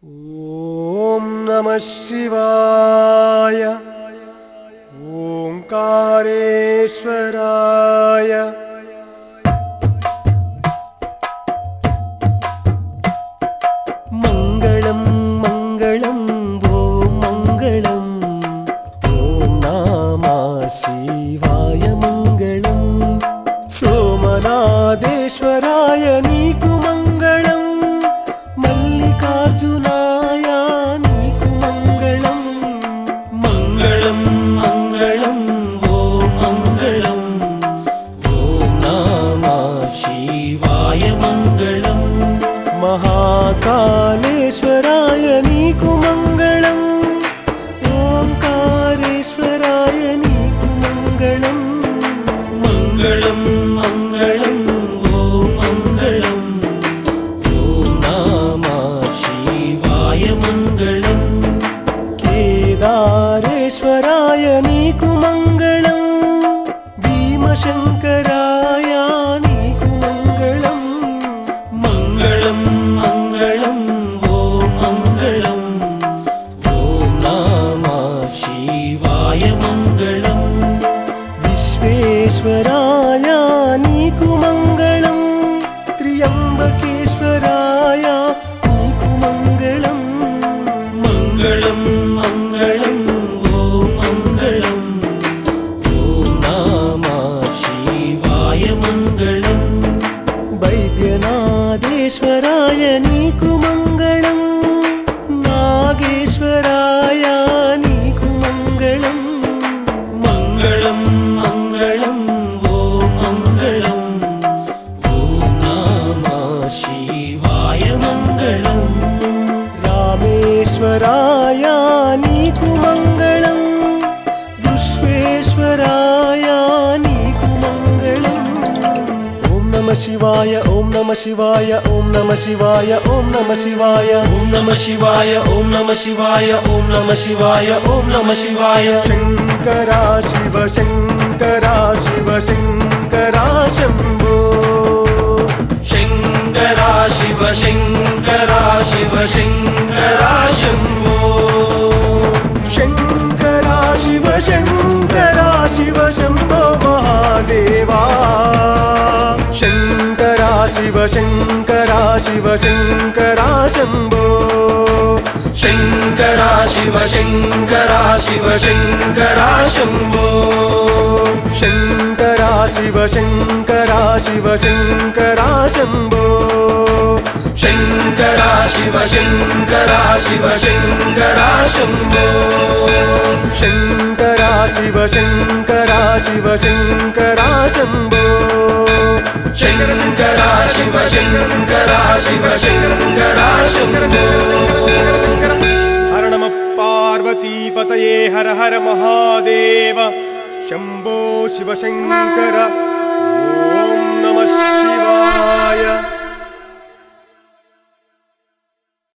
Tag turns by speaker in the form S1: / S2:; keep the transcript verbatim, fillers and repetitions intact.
S1: ओम नमः शिवाय ओंकारेश्वराय मंगलम मंगलम ओम मंगलम ओम नमः शिवाय मंगलम सोमनाथेश्वराय नीकु मंगलम मल्लिकार्जुनाय नीकु मंगलम मंगलम मंगलम ओम मंगलम ओम नमः शिवाय मंगलम महाकालेश्वराय नीकु मंगलम ओंकारेश्वराय नीकु मंगलम मंगलम मंगलम ओम मंगलम ओम नमः शिवाय मंगलम केदारेश्वराय नीकु मंगलम भीमशंकराय नीकु मंगलम मंगलम मंगलम ओम मंगलम ओम नमः शिवाय मंगलम विश्वेश्वराय नीकु मंगलम त्र्यंबकेश्वराय नीकु मंगलम मंगलम मंगलम ओम मंगलम ओम नमः शिवाय मंगलम वैद्यनाथेश्वराय नीकु मंगलम नागेश्वराय नीकु मंगलम मंगलम मंगलम ओम मंगलम ओम नमः शिवाय मंगलम रामेश्वराय नीकु मंगलम विश्वेश्वराय नीकु मंगलम ओम नमः शिवाय ओम नमः शिवाय ओम नमः शिवाय ओम नमः शिवाय ओम नमः शिवाय ओम नमः शिवाय ओम नमः शिवाय ओम नमः शिवाय शंकरा शिव शंकरा शिव शंकरा शंभो
S2: शंकरा शिव शंकरा शिव शंकरा शंभो
S1: शंकरा शिव शंकरा शिव शंभो महादेवा शंकरा शिव शंकरा शिव शंकरा शंभो
S2: शंकरा शिव शंकरा शिव शंकरा शंभो
S1: शंकरा शिव शंकरा शिव शंकरा शंभो
S2: शंकरा शिव शंकरा शिव शंकरा शंभो
S1: शंकरा शिव शंकरा शिव शंकरा शंभो
S2: शंकरा शिव शंकरा शिव शंकरा शंभो
S1: हर नमः पार्वती पतये हर हर महादेव शंभो शिव शंकर ओम नमः शिवाय।